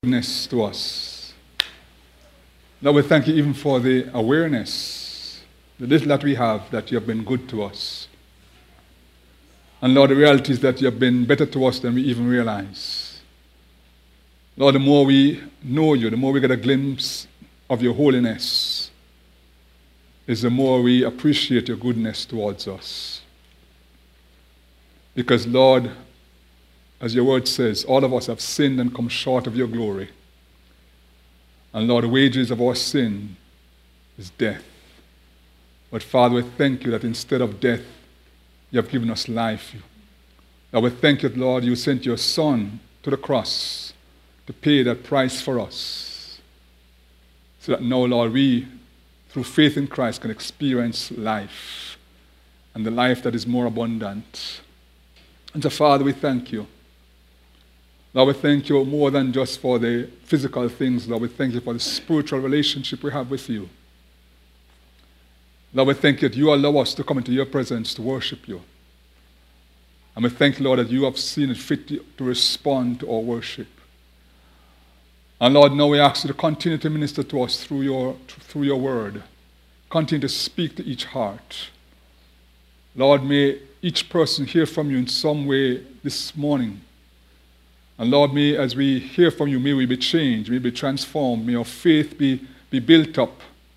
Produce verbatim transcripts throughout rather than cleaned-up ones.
goodness to us. Lord, we thank you even for the awareness, the little that we have, that you have been good to us. And Lord, the reality is that you have been better to us than we even realize. Lord, the more we know you, the more we get a glimpse of your holiness, is the more we appreciate your goodness towards us. Because, Lord, as your word says, all of us have sinned and come short of your glory. And Lord, the wages of our sin is death. But Father, we thank you that instead of death, you have given us life. Lord, we thank you, Lord, you sent your Son to the cross to pay that price for us. So that now, Lord, we, through faith in Christ, can experience life, and the life that is more abundant. And so, Father, we thank you. Lord, we thank you more than just for the physical things. Lord, we thank you for the spiritual relationship we have with you. Lord, we thank you that you allow us to come into your presence to worship you. And we thank you, Lord, that you have seen it fit to respond to our worship. And Lord, now we ask you to continue to minister to us through your, through your word. Continue to speak to each heart. Lord, may each person hear from you in some way this morning. And Lord, may as we hear from you, may we be changed, may we be transformed, may our faith be, be built up.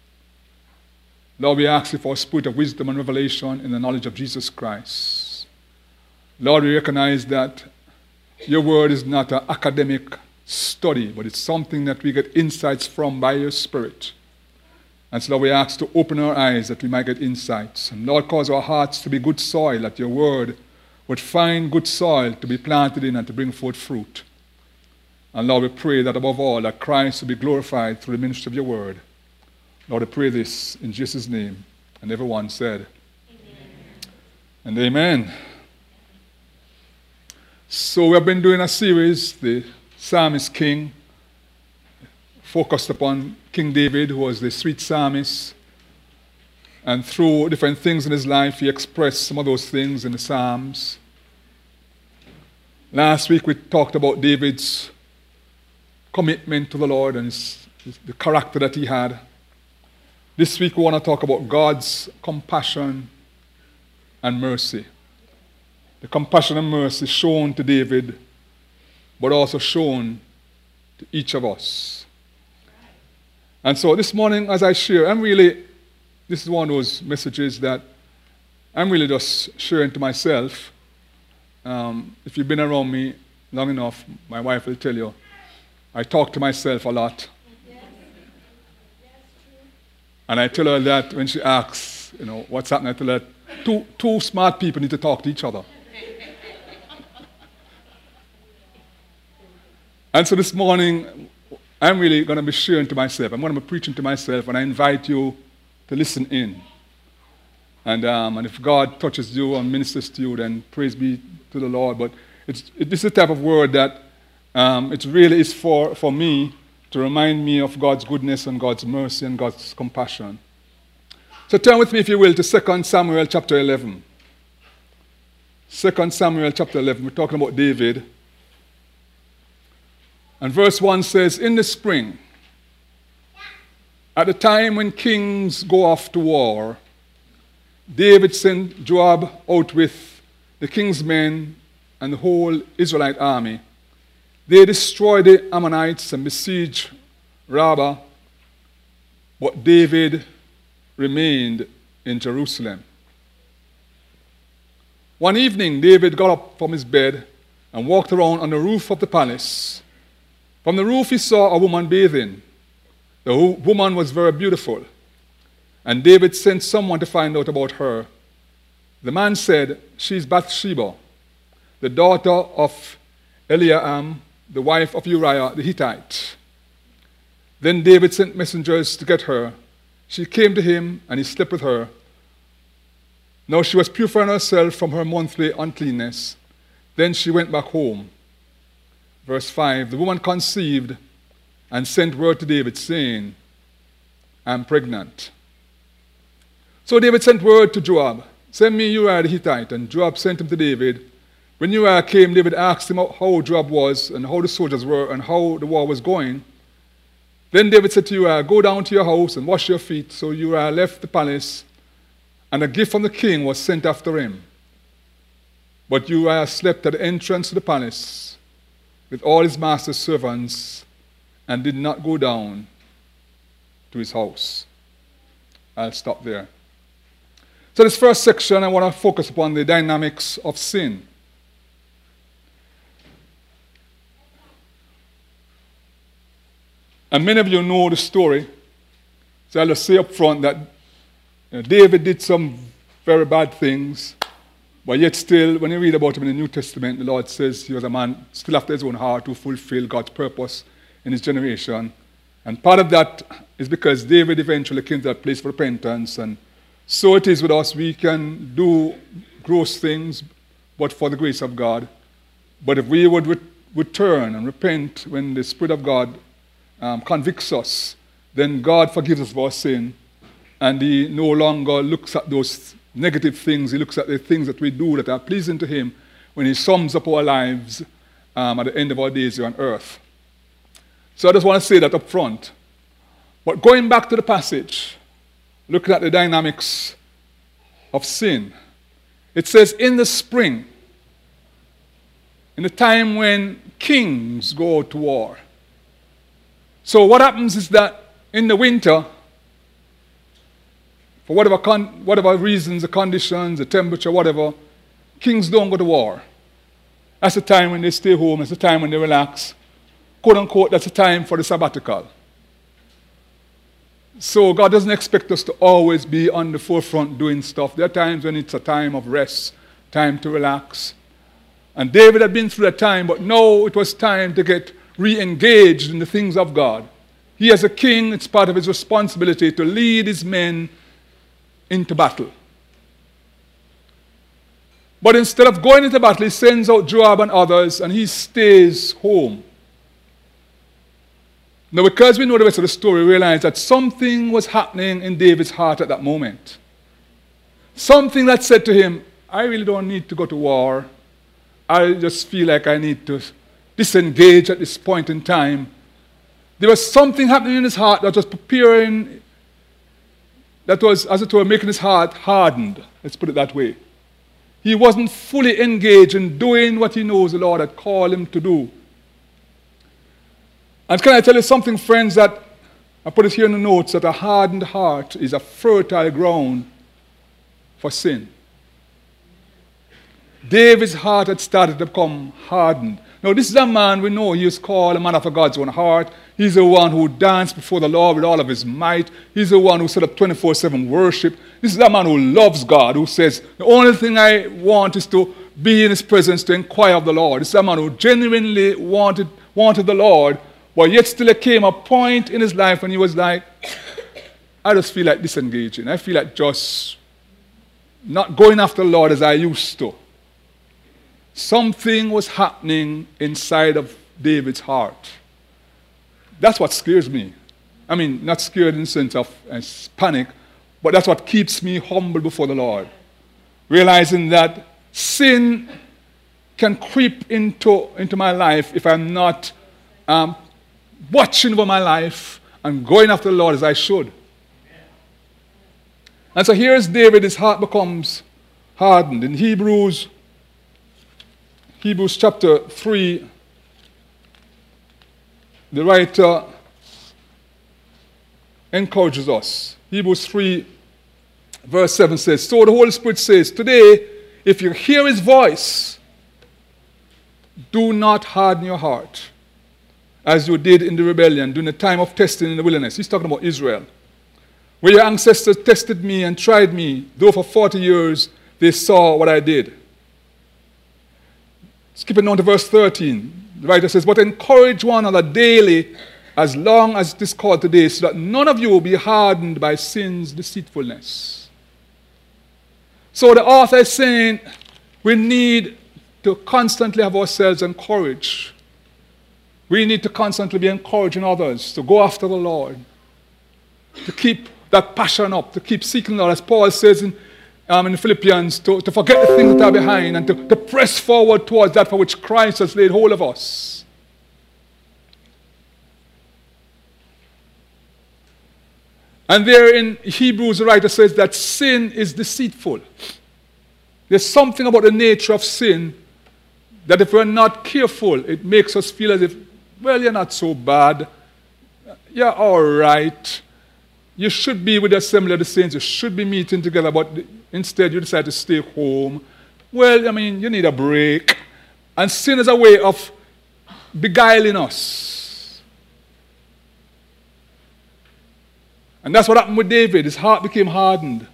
Lord, we ask you for a spirit of wisdom and revelation in the knowledge of Jesus Christ. Lord, we recognize that your word is not an academic study, but it's something that we get insights from by your Spirit. And so, Lord, we ask to open our eyes that we might get insights. And Lord, cause our hearts to be good soil, that your word would find good soil to be planted in and to bring forth fruit. And Lord, we pray that above all, that Christ will be glorified through the ministry of your word. Lord, I pray this in Jesus' name. And everyone said, amen. And amen. So we have been doing a series, the Psalmist King, focused upon King David, who was the sweet psalmist. And through different things in his life, he expressed some of those things in the Psalms. Last week we talked about David's commitment to the Lord and his, his, the character that he had. This week we want to talk about God's compassion and mercy. The compassion and mercy shown to David, but also shown to each of us. And so this morning as I share, I'm really, this is one of those messages that I'm really just sharing to myself. Um, if you've been around me long enough, my wife will tell you, I talk to myself a lot. Yes. Yes, and I tell her that when she asks, you know, what's happening, I tell her, two, two smart people need to talk to each other. And so this morning, I'm really going to be sharing to myself. I'm going to be preaching to myself, and I invite you to listen in. And, um, and if God touches you and ministers to you, then praise be to the Lord. But it's, it, this is the type of word that um, it really is for, for me to remind me of God's goodness and God's mercy and God's compassion. So turn with me, if you will, to Second Samuel chapter eleven. Second Samuel chapter eleven. We're talking about David. And verse one says, in the spring, at the time when kings go off to war, David sent Joab out with the king's men and the whole Israelite army. They destroyed the Ammonites and besieged Rabbah, but David remained in Jerusalem. One evening, David got up from his bed and walked around on the roof of the palace. From the roof he saw a woman bathing. The woman was very beautiful, and David sent someone to find out about her. The man said, she's Bathsheba, the daughter of Eliam, the wife of Uriah the Hittite. Then David sent messengers to get her. She came to him, and he slept with her. Now she was purifying herself from her monthly uncleanness. Then she went back home. Verse five, the woman conceived and sent word to David, saying, I'm pregnant. So David sent word to Joab, send me Uriah the Hittite. And Joab sent him to David. When Uriah came, David asked him how Joab was and how the soldiers were and how the war was going. Then David said to Uriah, go down to your house and wash your feet. So Uriah left the palace, and a gift from the king was sent after him. But Uriah slept at the entrance to the palace with all his master's servants and did not go down to his house. I'll stop there. So this first section, I want to focus upon the dynamics of sin. And many of you know the story. So I'll just say up front that you know, David did some very bad things, but yet still, when you read about him in the New Testament, the Lord says he was a man still after his own heart who fulfilled God's purpose in his generation. And part of that is because David eventually came to that place of repentance. And so it is with us. We can do gross things, but for the grace of God. But if we would re- return and repent when the Spirit of God um, convicts us, then God forgives us of our sin. And he no longer looks at those negative things. He looks at the things that we do that are pleasing to him when he sums up our lives um, at the end of our days here on earth. So I just want to say that up front. But going back to the passage, looking at the dynamics of sin, it says in the spring, in the time when kings go to war. So what happens is that in the winter, for whatever con- whatever reasons, the conditions, the temperature, whatever, kings don't go to war. That's the time when they stay home. It's the time when they relax. Quote unquote, that's the time for the sabbatical. So God doesn't expect us to always be on the forefront doing stuff. There are times when it's a time of rest, time to relax. And David had been through that time, but now it was time to get re-engaged in the things of God. He as a king, it's part of his responsibility to lead his men into battle. But instead of going into battle, he sends out Joab and others, and he stays home. Now, because we know the rest of the story, we realize that something was happening in David's heart at that moment. Something that said to him, I really don't need to go to war. I just feel like I need to disengage at this point in time. There was something happening in his heart that was preparing, that was, as it were, making his heart hardened. Let's put it that way. He wasn't fully engaged in doing what he knows the Lord had called him to do. And can I tell you something, friends, that I put it here in the notes, that a hardened heart is a fertile ground for sin. David's heart had started to become hardened. Now, this is a man we know he is called a man after God's own heart. He's the one who danced before the Lord with all of his might. He's the one who set up twenty-four seven worship. This is a man who loves God, who says, the only thing I want is to be in his presence, to inquire of the Lord. This is a man who genuinely wanted, wanted the Lord, but yet still there came a point in his life when he was like, I just feel like disengaging. I feel like just not going after the Lord as I used to. Something was happening inside of David's heart. That's what scares me. I mean, not scared in the sense of uh, panic, but that's what keeps me humble before the Lord. Realizing that sin can creep into, into my life if I'm not um, watching over my life and going after the Lord as I should. And so here's David, his heart becomes hardened. In Hebrews Hebrews chapter three, the writer encourages us. Hebrews three, verse seven says, so the Holy Spirit says, today, if you hear his voice, do not harden your heart, as you did in the rebellion during the time of testing in the wilderness. He's talking about Israel. Where your ancestors tested me and tried me, though for forty years they saw what I did. Skipping on to verse thirteen, the writer says, but encourage one another daily as long as it is called today, so that none of you will be hardened by sin's deceitfulness. So the author is saying we need to constantly have ourselves encouraged. We need to constantly be encouraging others to go after the Lord, to keep that passion up, to keep seeking the Lord. As Paul says in um, in Philippians, to, to forget the things that are behind and to, to press forward towards that for which Christ has laid hold of us. And there in Hebrews, the writer says that sin is deceitful. There's something about the nature of sin that if we're not careful, it makes us feel as if, well, you're not so bad. You're all right. You should be with the assembly of the saints. You should be meeting together, but instead you decide to stay home. Well, I mean, you need a break. And sin is a way of beguiling us. And that's what happened with David. His heart became hardened.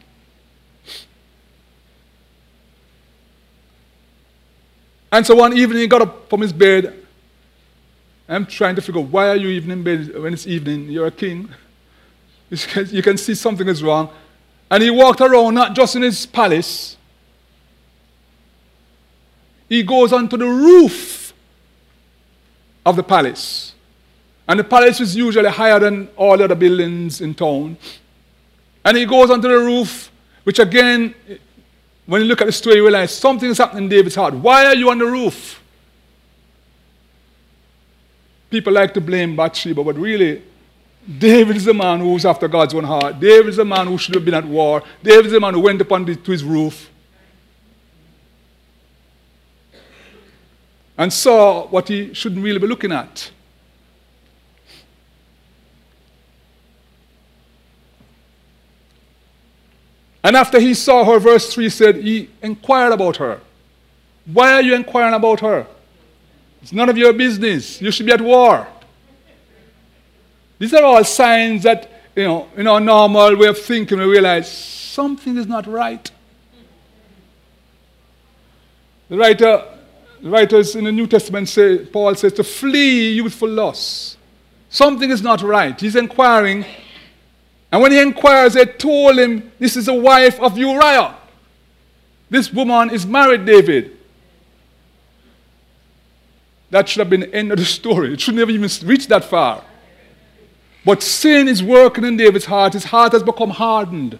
And so one evening he got up from his bed. I'm trying to figure out, why are you even in bed when it's evening? You're a king. You can see something is wrong. And he walked around, not just in his palace. He goes onto the roof of the palace. And the palace is usually higher than all the other buildings in town. And he goes onto the roof, which again, when you look at the story, you realize something is happening in David's heart. Why are you on the roof? People like to blame Bathsheba, but really, David is the man who was after God's own heart. David is the man who should have been at war. David is the man who went upon the, to his roof and saw what he shouldn't really be looking at. And after he saw her, verse three said, he inquired about her. Why are you inquiring about her? It's none of your business. You should be at war. These are all signs that, you know, in our normal way of thinking, we realize something is not right. The writer, the writers in the New Testament say, Paul says, to flee youthful lusts. Something is not right. He's inquiring. And when he inquires, they told him, this is the wife of Uriah. This woman is married, David. That should have been the end of the story. It should never even reach that far. But sin is working in David's heart. His heart has become hardened.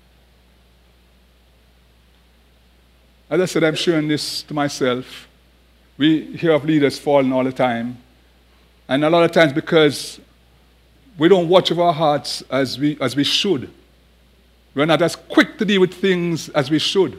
As I said, I'm sharing this to myself. We hear of leaders falling all the time. And a lot of times because we don't watch over our hearts as we, as we should. We're not as quick to deal with things as we should.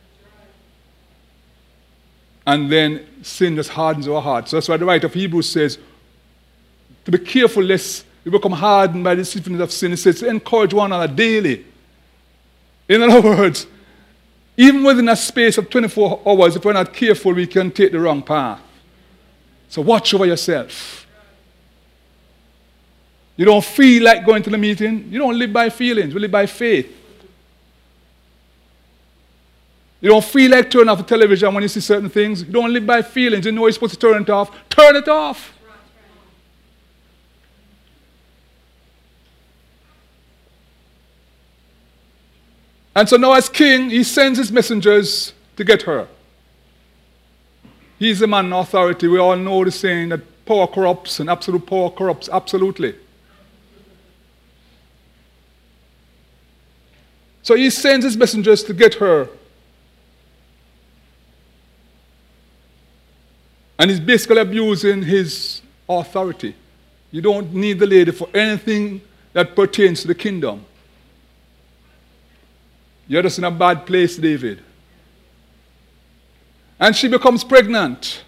And then sin just hardens our hearts. So that's why the writer of Hebrews says, to be careful lest we become hardened by the deceitfulness of sin. It says to encourage one another daily. In other words, even within a space of twenty-four hours, if we're not careful, we can take the wrong path. So watch over yourself. You don't feel like going to the meeting. You don't live by feelings. We live by faith. You don't feel like turning off the television when you see certain things. You don't live by feelings. You know you're supposed to turn it off. Turn it off. And so now as king, he sends his messengers to get her. He's the man in authority. We all know the saying that power corrupts and absolute power corrupts absolutely. So he sends his messengers to get her. And he's basically abusing his authority. You don't need the lady for anything that pertains to the kingdom. You're just in a bad place, David. And she becomes pregnant.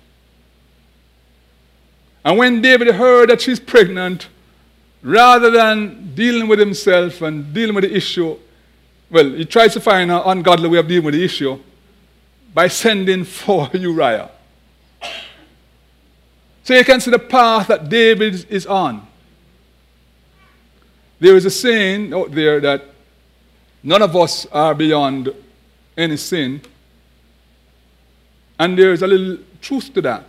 And when David heard that she's pregnant, rather than dealing with himself and dealing with the issue, well, he tries to find an ungodly way of dealing with the issue by sending for Uriah. So you can see the path that David is on. There is a saying out there that none of us are beyond any sin. And there is a little truth to that.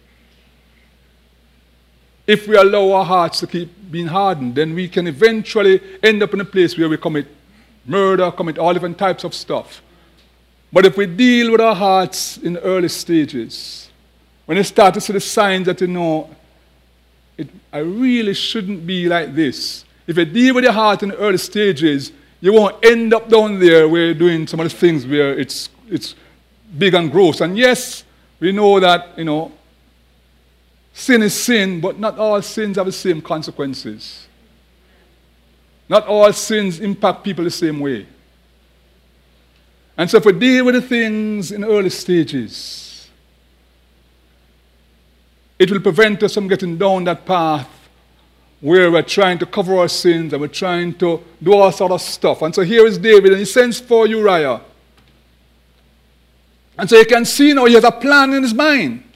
If we allow our hearts to keep being hardened, then we can eventually end up in a place where we commit murder, commit all different types of stuff. But if we deal with our hearts in the early stages, when you start to see the signs that you know, it, I really shouldn't be like this. If you deal with your heart in the early stages, you won't end up down there where you're doing some of the things where it's it's big and gross. And yes, we know that, you know, sin is sin, but not all sins have the same consequences. Not all sins impact people the same way. And so if we deal with the things in early stages, it will prevent us from getting down that path where we're trying to cover our sins and we're trying to do all sort of stuff. And so here is David, and he sends for Uriah. And so you can see now he has a plan in his mind.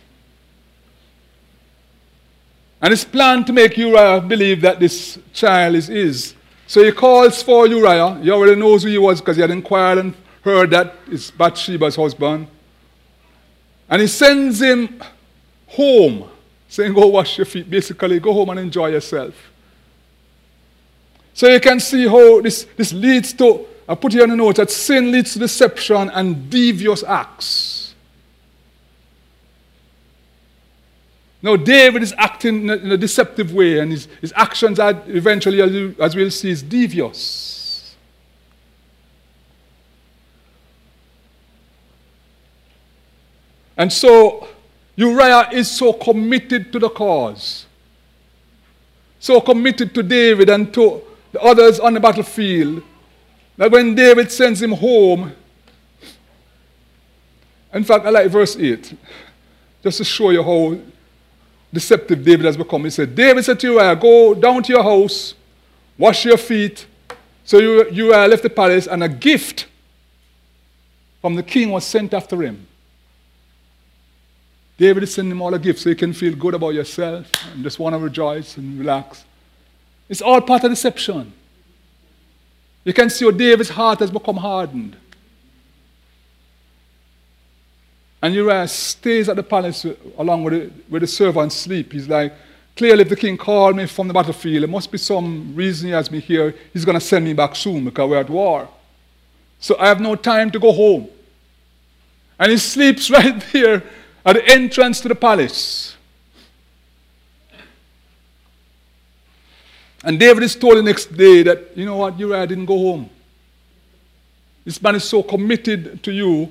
And his plan to make Uriah believe that this child is his. So he calls for Uriah. He already knows who he was because he had inquired and heard that it's Bathsheba's husband. And he sends him home, saying, go wash your feet. Basically, go home and enjoy yourself. So you can see how this, this leads to, I put here on the note, that sin leads to deception and devious acts. Now, David is acting in a, in a deceptive way, and his, his actions are eventually, as, you, as we'll see, is devious. And so, Uriah is so committed to the cause, so committed to David and to the others on the battlefield, that when David sends him home, in fact, I like verse eight, just to show you how deceptive David has become. He said, David said to Uriah, go down to your house, wash your feet. So Uriah left the palace, and a gift from the king was sent after him. David is sending him all a gift so you can feel good about yourself and just want to rejoice and relax. It's all part of deception. You can see how David's heart has become hardened. And Uriah stays at the palace along with the, with the servants sleep. He's like, clearly if the king called me from the battlefield, there must be some reason he has me here. He's going to send me back soon because we're at war. So I have no time to go home. And he sleeps right there at the entrance to the palace. And David is told the next day that, you know what, Uriah didn't go home. This man is so committed to you.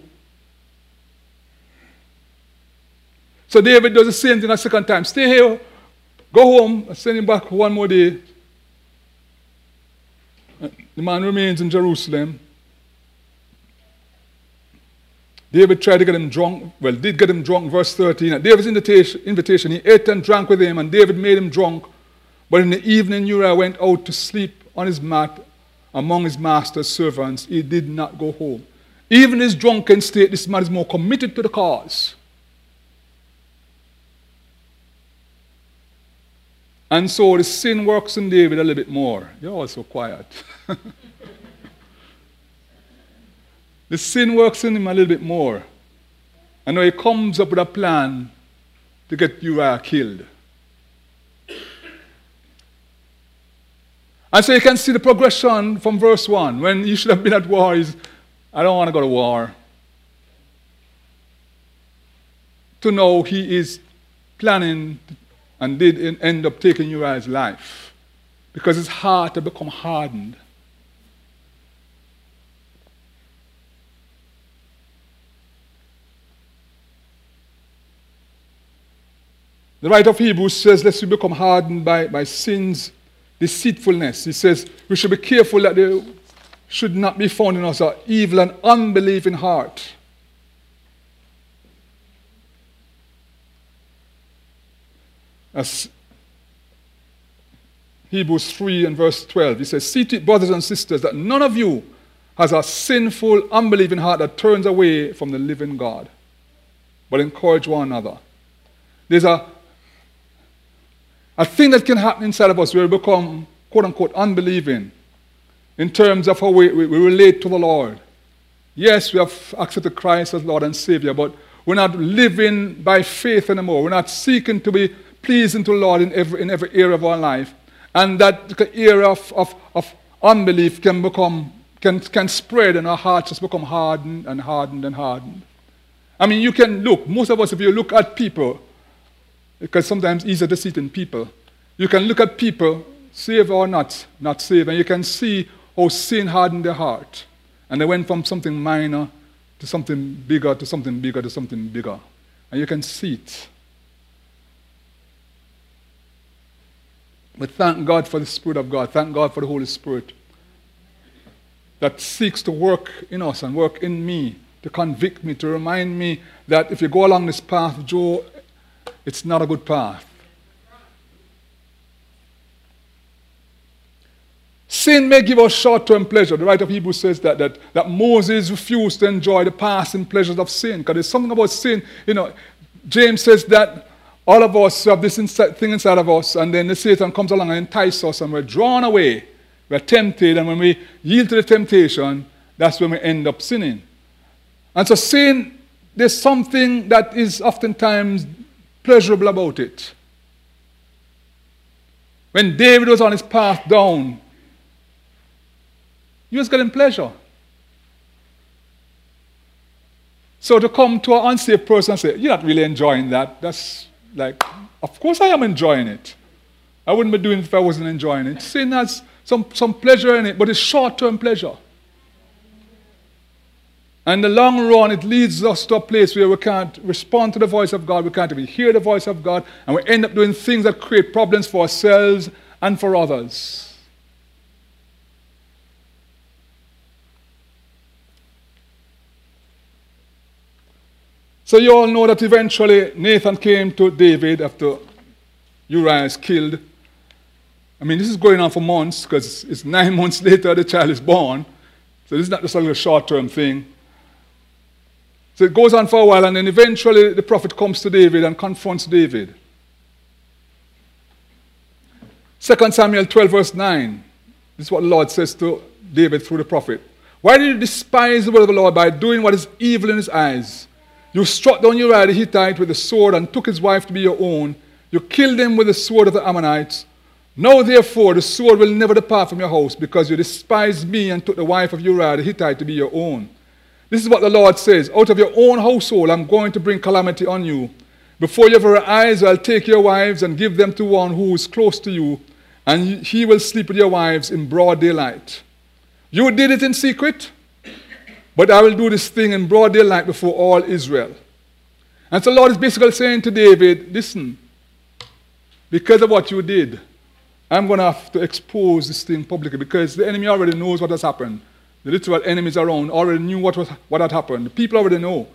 So David does the same thing a second time. Stay here, go home, send him back one more day. The man remains in Jerusalem. David tried to get him drunk. Well, did get him drunk, verse thirteen. At David's invitation, invitation, he ate and drank with him, and David made him drunk. But in the evening, Uriah went out to sleep on his mat among his master's servants. He did not go home. Even in his drunken state, this man is more committed to the cause. And so the sin works in David a little bit more. You're all so quiet. The sin works in him a little bit more. And now he comes up with a plan to get Uriah killed. And so you can see the progression from verse one. When he should have been at war, he's, I don't want to go to war. To now he is planning and did end up taking Uriah's life because his heart had become hardened. The writer of Hebrews says, lest we become hardened by, by sin's deceitfulness. He says we should be careful that there should not be found in us an evil and unbelieving heart. As Hebrews three and verse twelve, he says, see to it, brothers and sisters, that none of you has a sinful, unbelieving heart that turns away from the living God, but encourage one another. There's a, a thing that can happen inside of us where we become, quote-unquote, unbelieving in terms of how we, we, we relate to the Lord. Yes, we have accepted Christ as Lord and Savior, but we're not living by faith anymore. We're not seeking to be pleasing to the Lord in every, in every area of our life. And that area of, of, of unbelief can become, can, can spread, and our hearts just become hardened and hardened and hardened. I mean, you can look, most of us, if you look at people, because sometimes it's easier to see it in people, you can look at people, saved or not, not saved, and you can see how sin hardened their heart. And they went from something minor to something bigger, to something bigger, to something bigger. And you can see it. But thank God for the Spirit of God. Thank God for the Holy Spirit that seeks to work in us and work in me, to convict me, to remind me that if you go along this path, Joe, it's not a good path. Sin may give us short-term pleasure. The writer of Hebrews says that, that, that Moses refused to enjoy the passing pleasures of sin. Because there's something about sin. You know, James says that all of us have this inside, thing inside of us, and then the Satan comes along and entices us, and we're drawn away. We're tempted, and when we yield to the temptation, that's when we end up sinning. And so sin, there's something that is oftentimes pleasurable about it. When David was on his path down, he was getting pleasure. So to come to an unsaved person and say, you're not really enjoying that, that's like, of course I am enjoying it. I wouldn't be doing it if I wasn't enjoying it. Sin has some, some pleasure in it, but it's short-term pleasure. And in the long run, it leads us to a place where we can't respond to the voice of God, we can't even hear the voice of God, and we end up doing things that create problems for ourselves and for others. So you all know that eventually Nathan came to David after Uriah is killed. I mean, this is going on for months, because it's nine months later the child is born. So this is not just a little short-term thing. So it goes on for a while, and then eventually the prophet comes to David and confronts David. Second Samuel twelve, verse nine. This is what the Lord says to David through the prophet. Why did you despise the word of the Lord by doing what is evil in his eyes? You struck down Uriah the Hittite with a sword and took his wife to be your own. You killed him with the sword of the Ammonites. Now therefore the sword will never depart from your house, because you despised me and took the wife of Uriah the Hittite to be your own. This is what the Lord says. Out of your own household I'm going to bring calamity on you. Before your very eyes I'll take your wives and give them to one who is close to you, and he will sleep with your wives in broad daylight. You did it in secret, but I will do this thing in broad daylight before all Israel. And so the Lord is basically saying to David, listen, because of what you did, I'm going to have to expose this thing publicly, because the enemy already knows what has happened. The literal enemies around already knew what, was, what had happened. The people already know.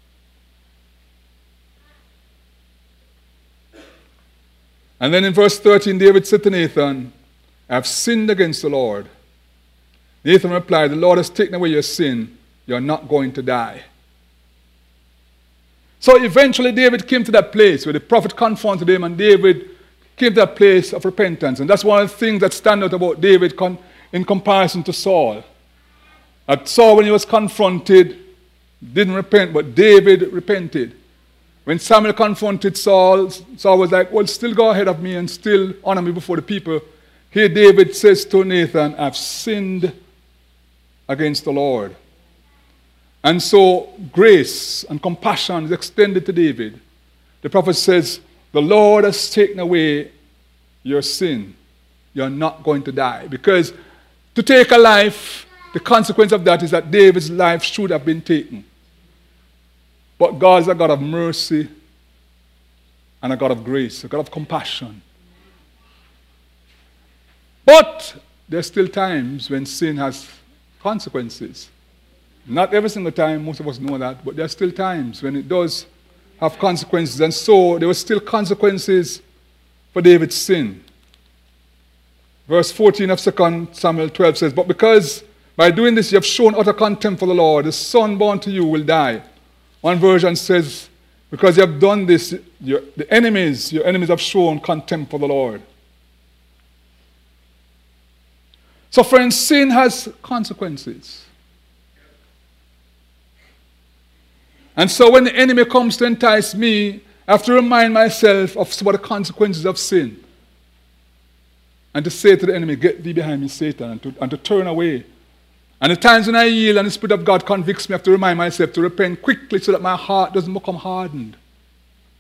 And then in verse thirteen, David said to Nathan, I have sinned against the Lord. Nathan replied, the Lord has taken away your sin. You're not going to die. So eventually David came to that place where the prophet confronted him, and David came to that place of repentance. And that's one of the things that stand out about David con- in comparison to Saul. At Saul, when he was confronted, didn't repent, but David repented. When Samuel confronted Saul, Saul was like, well, still go ahead of me and still honor me before the people. Here David says to Nathan, I've sinned against the Lord. And so grace and compassion is extended to David. The prophet says, the Lord has taken away your sin. You're not going to die. Because to take a life, the consequence of that is that David's life should have been taken. But God is a God of mercy and a God of grace, a God of compassion. But there's still times when sin has consequences. Not every single time, most of us know that, but there are still times when it does have consequences. And so there were still consequences for David's sin. Verse fourteen of Second Samuel twelve says, but because by doing this you have shown utter contempt for the Lord, the son born to you will die. One version says, because you have done this, your, the enemies, your enemies have shown contempt for the Lord. So friends, sin has consequences. And so when the enemy comes to entice me, I have to remind myself of some of the consequences of sin. And to say to the enemy, get thee behind me, Satan, and to, and to turn away. And the times when I yield and the Spirit of God convicts me, I have to remind myself to repent quickly so that my heart doesn't become hardened.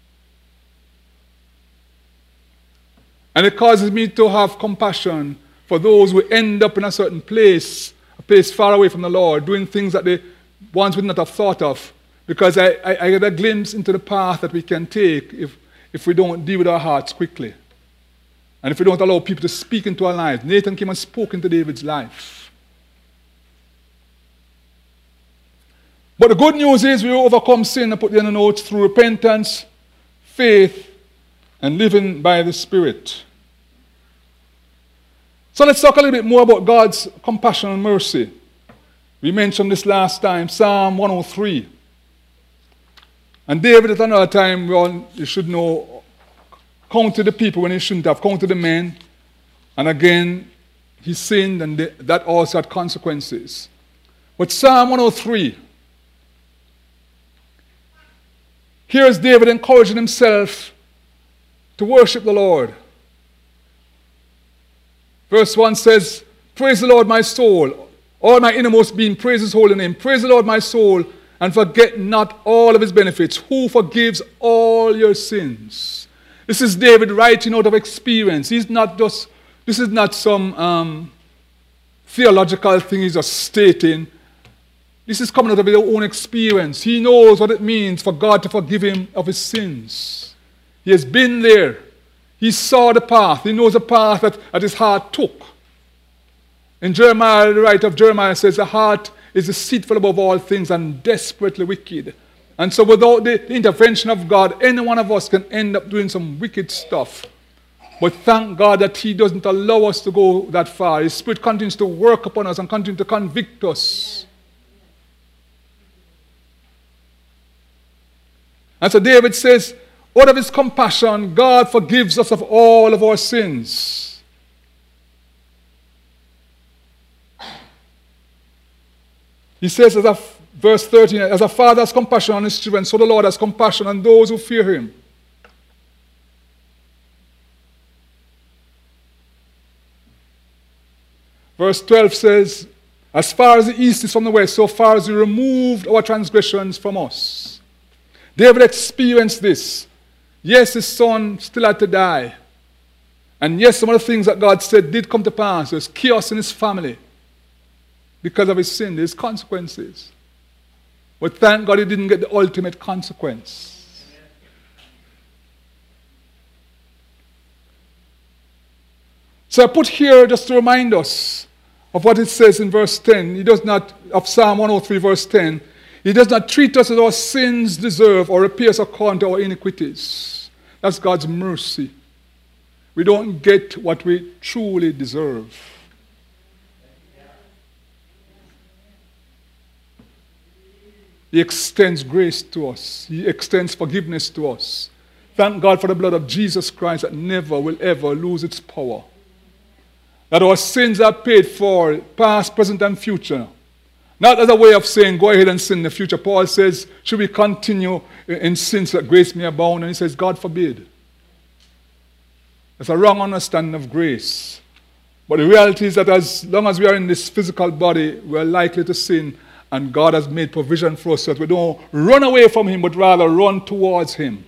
And it causes me to have compassion for those who end up in a certain place, a place far away from the Lord, doing things that they once would not have thought of. Because I, I, I get a glimpse into the path that we can take if, if we don't deal with our hearts quickly. And if we don't allow people to speak into our lives. Nathan came and spoke into David's life. But the good news is we overcome sin, I put in the notes, through repentance, faith, and living by the Spirit. So let's talk a little bit more about God's compassion and mercy. We mentioned this last time, Psalm one oh three. And David at another time, well, you should know, counted the people when he shouldn't have, counted the men. And again, he sinned, and that also had consequences. But Psalm one oh three, here is David encouraging himself to worship the Lord. Verse one says, praise the Lord, my soul. All my innermost being, praise his holy name. Praise the Lord, my soul, and forget not all of his benefits, who forgives all your sins. This is David writing out of experience. He's not just, this is not some um, theological thing he's just stating. This is coming out of his own experience. He knows what it means for God to forgive him of his sins. He has been there. He saw the path. He knows the path that, that his heart took. In Jeremiah, the writer of Jeremiah says, the heart is deceitful above all things and desperately wicked. And so without the, the intervention of God, any one of us can end up doing some wicked stuff. But thank God that he doesn't allow us to go that far. His Spirit continues to work upon us and continue to convict us. And so David says, out of his compassion, God forgives us of all of our sins. He says, as a, verse thirteen, as a father has compassion on his children, so the Lord has compassion on those who fear him. Verse twelve says, as far as the east is from the west, so far as he removed our transgressions from us. David experienced this. Yes, his son still had to die. And yes, some of the things that God said did come to pass. There's chaos in his family. Because of his sin, there's consequences. But thank God he didn't get the ultimate consequence. So I put here just to remind us of what it says in verse ten. He does not, of Psalm one oh three, verse ten. He does not treat us as our sins deserve or repay us according to our iniquities. That's God's mercy. We don't get what we truly deserve. He extends grace to us. He extends forgiveness to us. Thank God for the blood of Jesus Christ that never will ever lose its power. That our sins are paid for, past, present, and future. Not as a way of saying, go ahead and sin in the future. Paul says, should we continue in sin so that grace may abound? And he says, God forbid. That's a wrong understanding of grace. But the reality is that as long as we are in this physical body, we are likely to sin. And God has made provision for us so that we don't run away from him, but rather run towards him.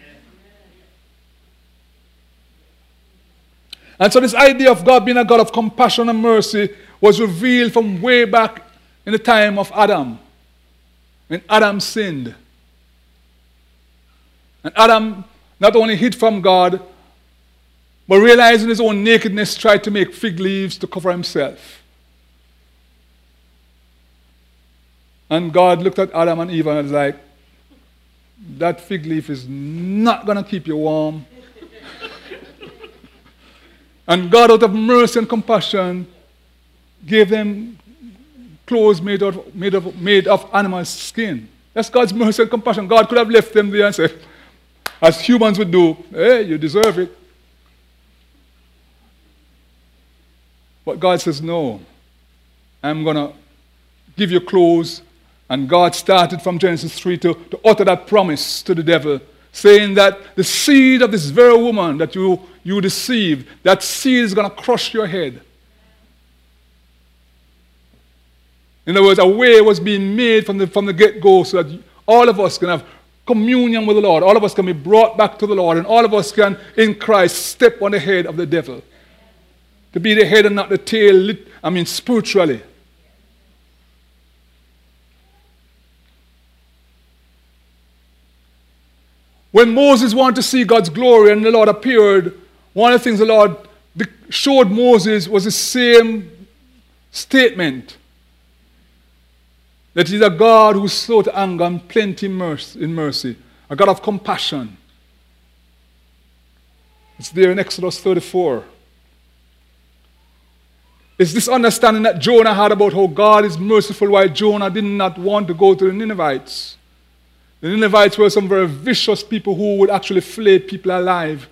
And so this idea of God being a God of compassion and mercy was revealed from way back in the time of Adam, when Adam sinned. And Adam not only hid from God, but realizing his own nakedness, tried to make fig leaves to cover himself. And God looked at Adam and Eve and was like, that fig leaf is not going to keep you warm. And God, out of mercy and compassion, gave them clothes made of, made of, made of animal skin. That's God's mercy and compassion. God could have left them there and said, as humans would do, hey, you deserve it. But God says, no, I'm going to give you clothes. And God started from Genesis three to, to utter that promise to the devil, saying that the seed of this very woman that you, you deceived, that seed is going to crush your head. In other words, a way was being made from the, from the get-go so that all of us can have communion with the Lord. All of us can be brought back to the Lord. And all of us can, in Christ, step on the head of the devil. To be the head and not the tail, I mean spiritually. When Moses wanted to see God's glory and the Lord appeared, one of the things the Lord showed Moses was the same statement. That he's a God who's slow to anger and plenty in mercy. A God of compassion. It's there in Exodus thirty-four. It's this understanding that Jonah had about how God is merciful, while Jonah did not want to go to the Ninevites. The Ninevites were some very vicious people who would actually flay people alive.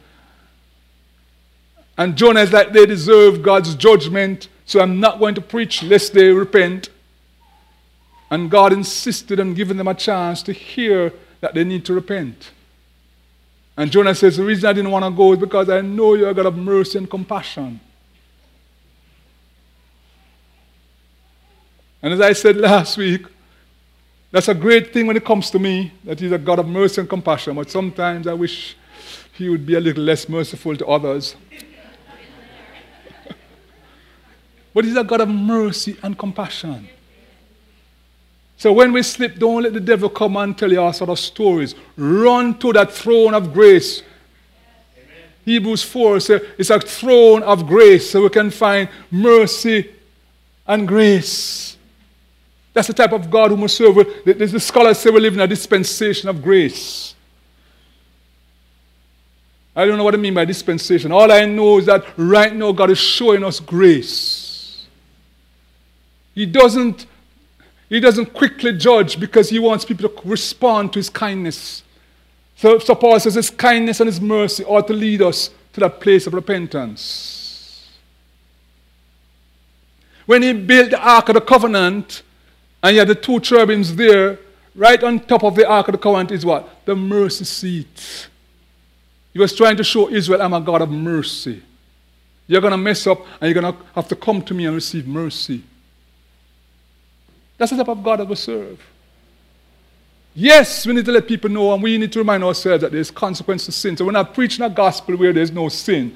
And Jonah is like, they deserve God's judgment, so I'm not going to preach lest they repent. And God insisted on giving them a chance to hear that they need to repent. And Jonah says, the reason I didn't want to go is because I know you're a God of mercy and compassion. And as I said last week, that's a great thing when it comes to me, that he's a God of mercy and compassion. But sometimes I wish he would be a little less merciful to others. But he's a God of mercy and compassion. So when we slip, don't let the devil come and tell you all sort of stories. Run to that throne of grace. Amen. Hebrews four says it's a throne of grace so we can find mercy and grace. That's the type of God whom we serve. The, the scholars say we live in a dispensation of grace. I don't know what I mean by dispensation. All I know is that right now God is showing us grace. He doesn't, he doesn't quickly judge because he wants people to respond to his kindness. So, so Paul says his kindness and his mercy ought to lead us to that place of repentance. When he built the Ark of the Covenant, and you had the two cherubims there, right on top of the Ark of the Covenant is what? The mercy seat. He was trying to show Israel, I'm a God of mercy. You're going to mess up and you're going to have to come to me and receive mercy. That's the type of God that we serve. Yes, we need to let people know and we need to remind ourselves that there's consequence to sin. So we're not preaching a gospel where there's no sin.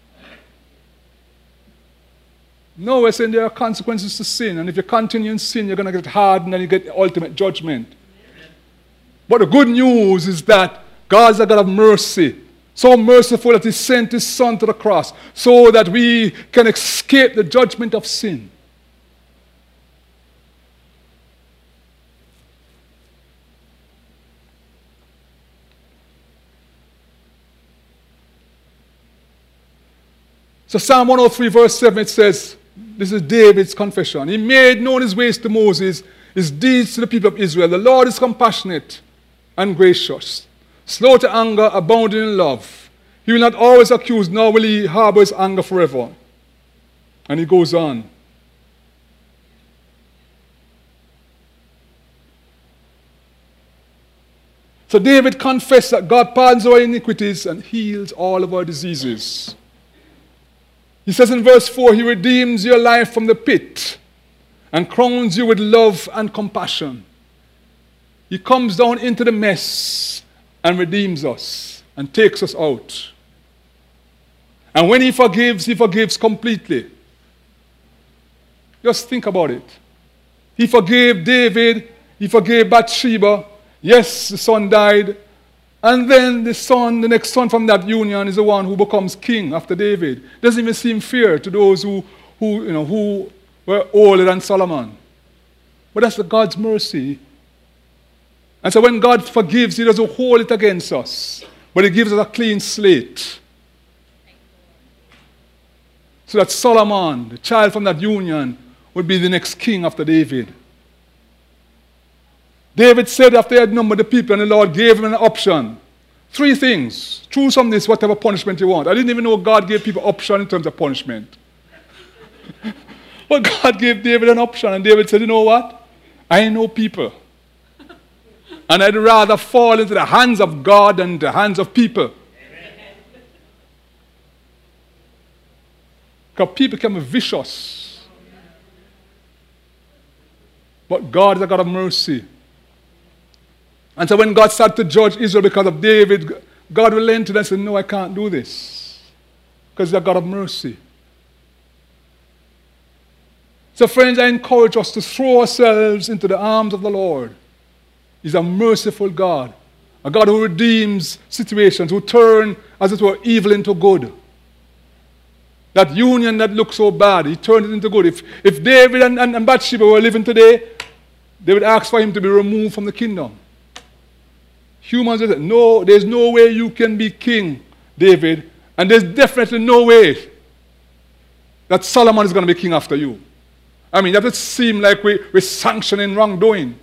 No, we're saying there are consequences to sin. And if you continue in sin, you're going to get hardened and you get the ultimate judgment. Amen. But the good news is that God's a God of mercy. So merciful that he sent his son to the cross so that we can escape the judgment of sin. So Psalm one oh three verse seven, it says, this is David's confession. He made known his ways to Moses, his deeds to the people of Israel. The Lord is compassionate and gracious, slow to anger, abounding in love. He will not always accuse, nor will he harbor his anger forever. And he goes on. So David confessed that God pardons our iniquities and heals all of our diseases. He says in verse four, he redeems your life from the pit and crowns you with love and compassion. He comes down into the mess and redeems us and takes us out. And when he forgives, he forgives completely. Just think about it. He forgave David, he forgave Bathsheba. Yes, the son died. And then the son, the next son from that union is the one who becomes king after David. Doesn't even seem fair to those who, who, you know, who were older than Solomon. But that's the God's mercy. And so when God forgives, he doesn't hold it against us. But he gives us a clean slate. So that Solomon, the child from that union, would be the next king after David. David said after he had numbered the people and the Lord gave him an option. Three things. Choose from this whatever punishment you want. I didn't even know God gave people option in terms of punishment. But God gave David an option and David said, you know what? I know people. And I'd rather fall into the hands of God than the hands of people. Amen. Because people can be vicious. But God is a God of mercy. And so when God started to judge Israel because of David, God relented and said, no, I can't do this. Because he's a God of mercy. So friends, I encourage us to throw ourselves into the arms of the Lord. He's a merciful God, a God who redeems situations, who turns, as it were, evil into good. That union that looks so bad, he turned it into good. If, if David and, and, and Bathsheba were living today, they would ask for him to be removed from the kingdom. Humans would say, no, there's no way you can be king, David, and there's definitely no way that Solomon is going to be king after you. I mean, that would seem like we, we're sanctioning wrongdoing.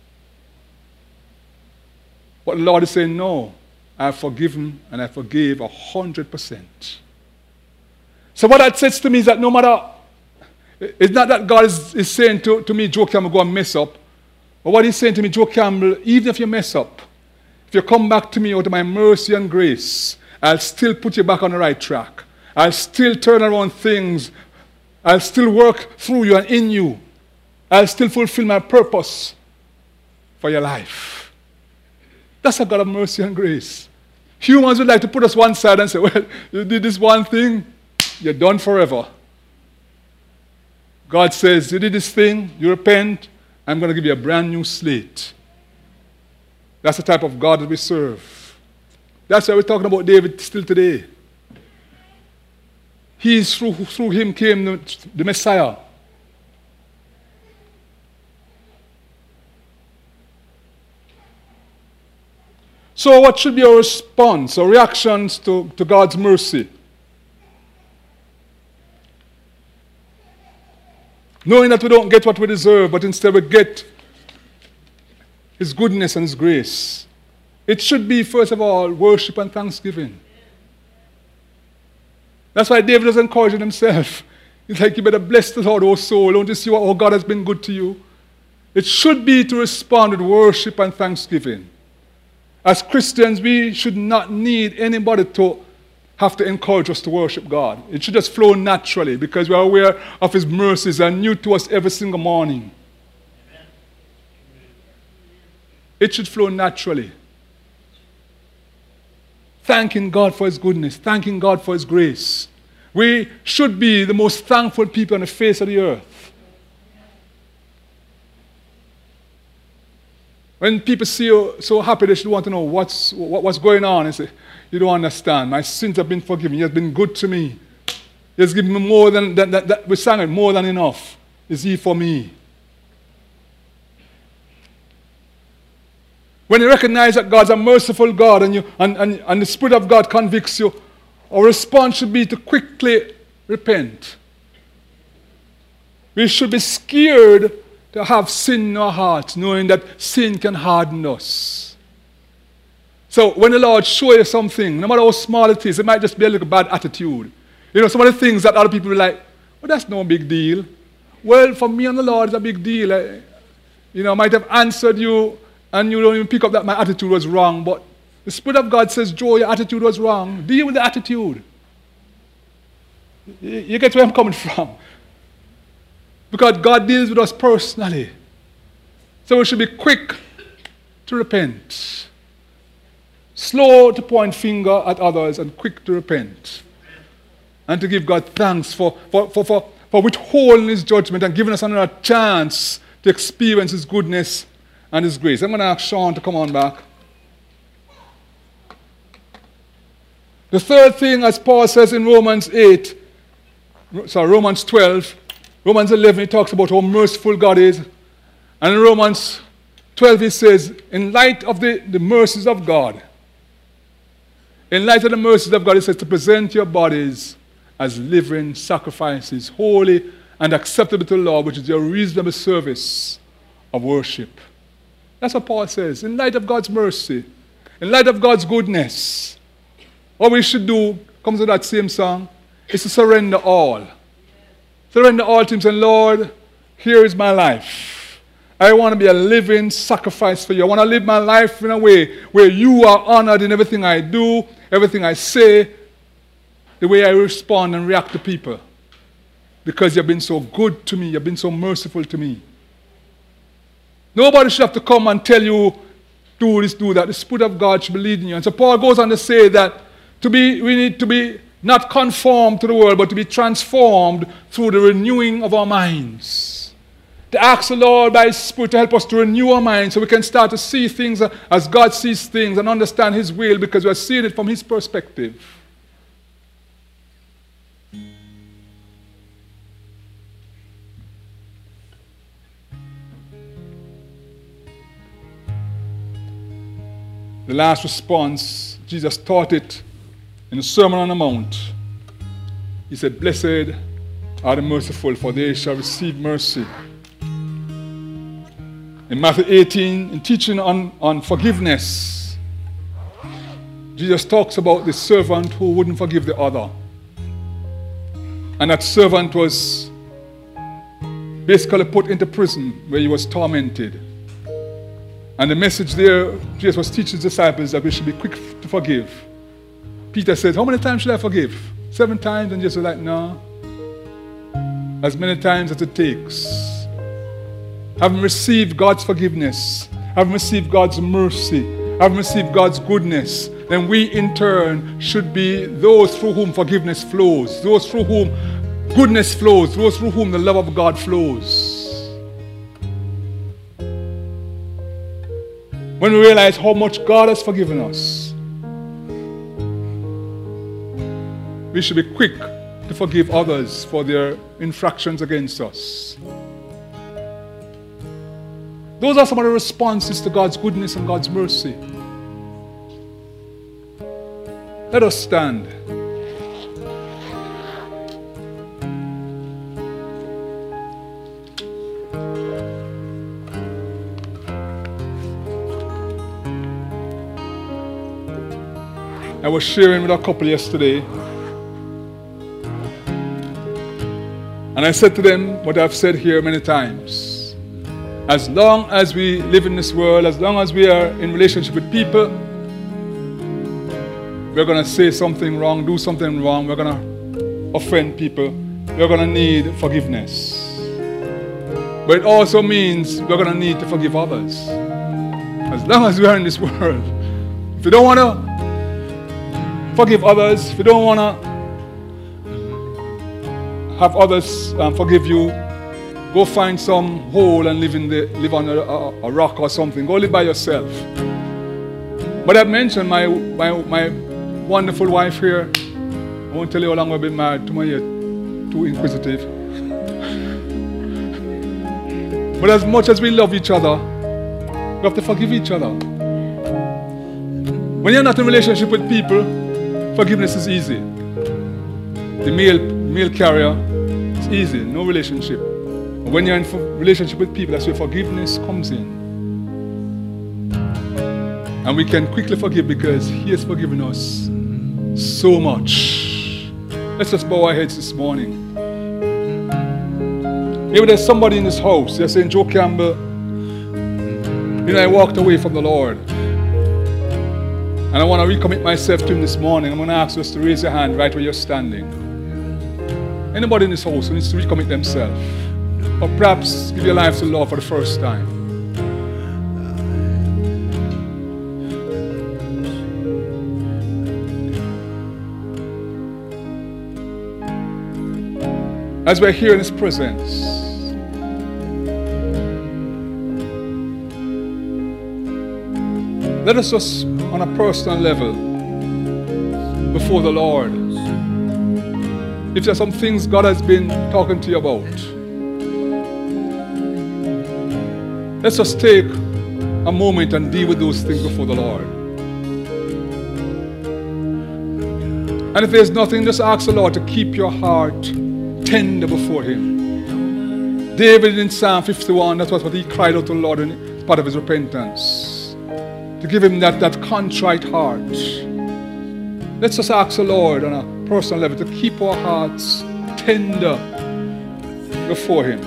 But the Lord is saying, no, I have forgiven and I forgave a hundred percent. So what that says to me is that no matter, it's not that God is, is saying to, to me, Joe Campbell, go and mess up. But what he's saying to me, Joe Campbell, even if you mess up, if you come back to me out of my mercy and grace, I'll still put you back on the right track. I'll still turn around things. I'll still work through you and in you. I'll still fulfill my purpose for your life. That's a God of mercy and grace. Humans would like to put us one side and say, well, you did this one thing, you're done forever. God says, you did this thing, you repent, I'm going to give you a brand new slate. That's the type of God that we serve. That's why we're talking about David still today. He's through, through him came the, the Messiah. So what should be our response or reactions to, to God's mercy? Knowing that we don't get what we deserve, but instead we get His goodness and His grace. It should be, first of all, worship and thanksgiving. That's why David was encouraging himself. He's like, you better bless the Lord, O soul. Don't you see what, oh, God has been good to you? It should be to respond with worship and thanksgiving. As Christians, we should not need anybody to have to encourage us to worship God. It should just flow naturally because we are aware of His mercies and new to us every single morning. Amen. It should flow naturally. Thanking God for His goodness, thanking God for His grace. We should be the most thankful people on the face of the earth. When people see you so happy, they should want to know what's, what, what's going on. And say, you don't understand. My sins have been forgiven. He has been good to me. He has given me more than, that, that, that, we sang it, more than enough. Is He for me? When you recognize that God's a merciful God and, you, and, and, and the Spirit of God convicts you, our response should be to quickly repent. We should be scared to have sin in our hearts, knowing that sin can harden us. So when the Lord shows you something, no matter how small it is, it might just be a little bad attitude. You know, some of the things that other people are like, well, that's no big deal. Well, for me and the Lord, it's a big deal. I, you know, I might have answered you and you don't even pick up that my attitude was wrong, but the Spirit of God says, Joe, your attitude was wrong. Deal with the attitude. You, you get where I'm coming from. Because God deals with us personally. So we should be quick to repent. Slow to point finger at others and quick to repent. And to give God thanks for, for, for, for, for withholding His judgment and giving us another chance to experience His goodness and His grace. I'm going to ask Sean to come on back. The third thing, as Paul says in Romans eight, sorry, Romans twelve, Romans eleven, he talks about how merciful God is. And in Romans twelve, he says, in light of the, the mercies of God, in light of the mercies of God, he says to present your bodies as living sacrifices, holy and acceptable to the Lord, which is your reasonable service of worship. That's what Paul says. In light of God's mercy, in light of God's goodness, what we should do, comes to that same song, is to surrender all. Surrender all to Him, saying, Lord, here is my life. I want to be a living sacrifice for you. I want to live my life in a way where you are honored in everything I do, everything I say, the way I respond and react to people. Because you've been so good to me. You've been so merciful to me. Nobody should have to come and tell you, do this, do that. The Spirit of God should be leading you. And so Paul goes on to say that to be, we need to be not conformed to the world, but to be transformed through the renewing of our minds. To ask the Lord by His Spirit to help us to renew our minds so we can start to see things as God sees things and understand His will because we are seeing it from His perspective. The last response, Jesus taught it in the Sermon on the Mount. He said, "Blessed are the merciful, for they shall receive mercy." In Matthew eighteen, in teaching on, on forgiveness, Jesus talks about the servant who wouldn't forgive the other. And that servant was basically put into prison where he was tormented. And the message there, Jesus was teaching his disciples that we should be quick to forgive. Peter said, "How many times should I forgive? Seven times?" And Jesus was like, "No. As many times as it takes." Having received God's forgiveness, having received God's mercy, having received God's goodness, then we in turn should be those through whom forgiveness flows, those through whom goodness flows, those through whom the love of God flows. When we realize how much God has forgiven us, we should be quick to forgive others for their infractions against us. Those are some of the responses to God's goodness and God's mercy. Let us stand. I was sharing with a couple yesterday, and I said to them what I've said here many times. As long as we live in this world, as long as we are in relationship with people, we're going to say something wrong, do something wrong, we're going to offend people, we're going to need forgiveness. But it also means we're going to need to forgive others. As long as we are in this world, if you don't want to forgive others, if you don't want to have others um, forgive you, go find some hole and live in the live on a, a, a rock or something. Go live by yourself. But I've mentioned my, my my wonderful wife here. I won't tell you how long we've been married. Too much yet, too inquisitive. But as much as we love each other, we have to forgive each other. When you're not in a relationship with people, forgiveness is easy. The mail, mail carrier, it's easy, no relationship. But when you're in a relationship with people, that's where forgiveness comes in. And we can quickly forgive because He has forgiven us so much. Let's just bow our heads this morning. Maybe there's somebody in this house, they're saying, "Joe Campbell, you know, I walked away from the Lord. And I want to recommit myself to Him this morning." I'm going to ask us to raise your hand right where you're standing. Anybody in this house who needs to recommit themselves, or perhaps give your life to the Lord for the first time. As we're here in His presence, let us just, on a personal level, before the Lord, if there are some things God has been talking to you about, let's just take a moment and deal with those things before the Lord. And if there's nothing, just ask the Lord to keep your heart tender before Him. David in Psalm fifty-one, that was what he cried out to the Lord in part of his repentance. To give Him that, that contrite heart. Let's just ask the Lord on a personal level to keep our hearts tender before Him.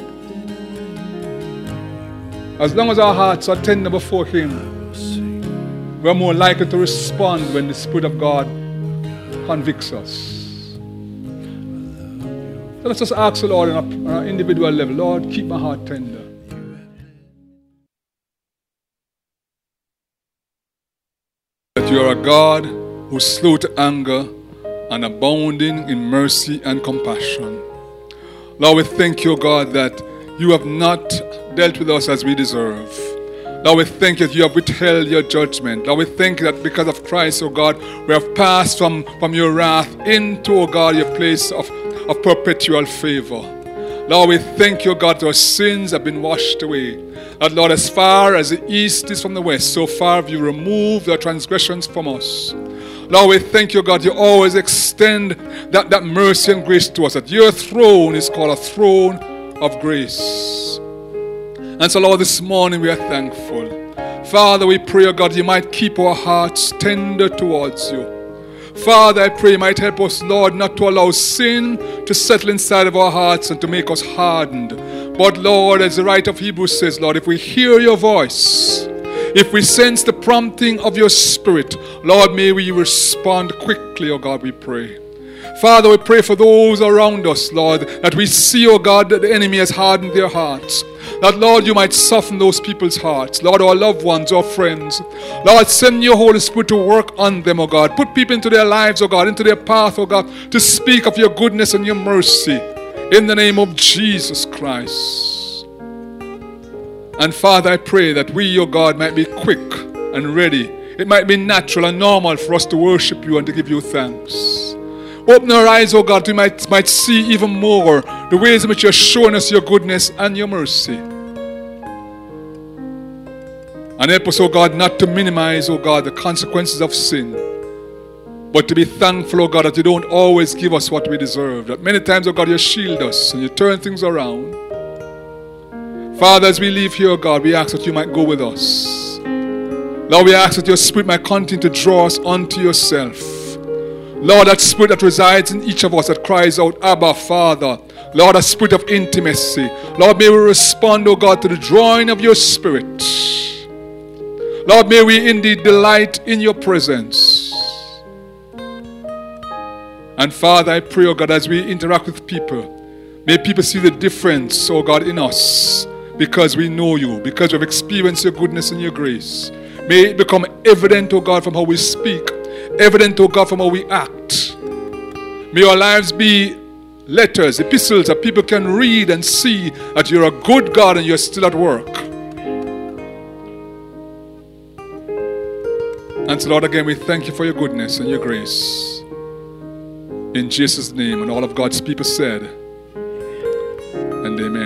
As long as our hearts are tender before Him, we're more likely to respond when the Spirit of God convicts us. So let's just ask the Lord on an on a individual level, "Lord, keep my heart tender." That you are a God who is slow to anger and abounding in mercy and compassion. Lord, we thank you, God, that you have not dealt with us as we deserve. Lord, we thank you that you have withheld your judgment. Lord, we thank you that because of Christ, oh God, we have passed from, from your wrath into, oh God, your place of, of perpetual favor. Lord, we thank you, God, that our sins have been washed away. That, Lord, as far as the east is from the west, so far have you removed our transgressions from us. Lord, we thank you, God, you always extend that, that mercy and grace to us, that your throne is called a throne of grace. And so, Lord, this morning we are thankful. Father, we pray, oh God, you might keep our hearts tender towards you. Father, I pray you might help us, Lord, not to allow sin to settle inside of our hearts and to make us hardened. But, Lord, as the writer of Hebrews says, Lord, if we hear your voice, if we sense the prompting of your Spirit, Lord, may we respond quickly, oh God, we pray. Father, we pray for those around us, Lord, that we see, oh God, that the enemy has hardened their hearts. That, Lord, you might soften those people's hearts. Lord, our loved ones, our friends. Lord, send your Holy Spirit to work on them, oh God. Put people into their lives, oh God, into their path, oh God, to speak of your goodness and your mercy. In the name of Jesus Christ. And Father, I pray that we, oh God, might be quick and ready. It might be natural and normal for us to worship you and to give you thanks. Open our eyes, oh God, we might, might see even more the ways in which you're showing us your goodness and your mercy. And help us, oh God, not to minimize, oh God, the consequences of sin, but to be thankful, oh God, that you don't always give us what we deserve. That many times, oh God, you shield us and you turn things around. Father, as we leave here, oh God, we ask that you might go with us. Lord, we ask that your Spirit might continue to draw us unto yourself. Lord, that Spirit that resides in each of us that cries out, Abba, Father. Lord, a spirit of intimacy. Lord, may we respond, oh God, to the drawing of your Spirit. Lord, may we indeed delight in your presence. And Father, I pray, oh God, as we interact with people, may people see the difference, oh God, in us because we know you, because we've experienced your goodness and your grace. May it become evident, oh God, from how we speak, evident, oh God, from how we act. May our lives be letters, epistles that people can read and see that you're a good God and you're still at work. And so, Lord, again, we thank you for your goodness and your grace. In Jesus' name, and all of God's people said, and amen.